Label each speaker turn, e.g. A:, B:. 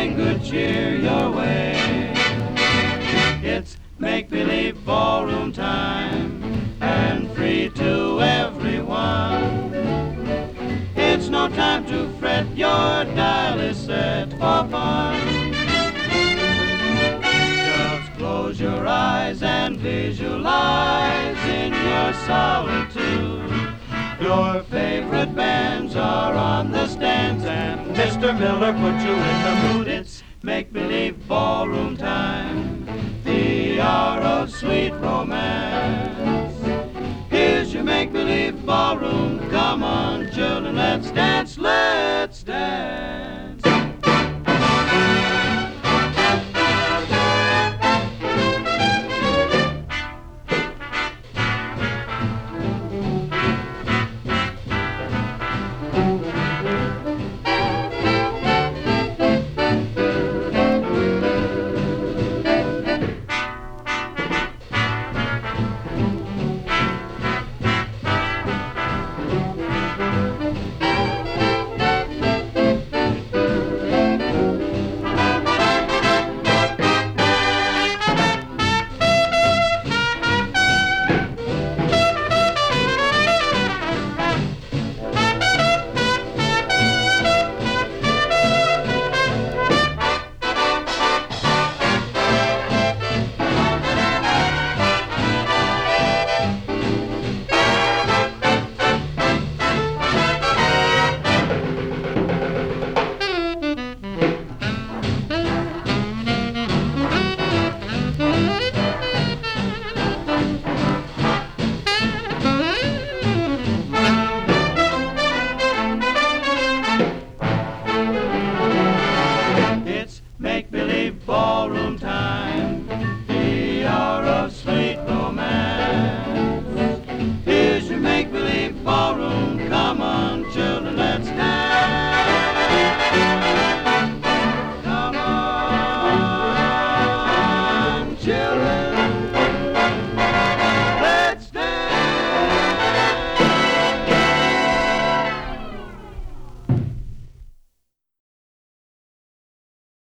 A: bring good cheer your way. It's make-believe ballroom time, and free to everyone. It's no time to fret, your dial is set for fun. Just close your eyes and visualize in your solitude. Your favorite bands are on the stands, and Mr. Miller put you in the mood. It's make-believe ballroom time, the hour of sweet romance. Here's your make-believe ballroom. Come on, children, let's dance.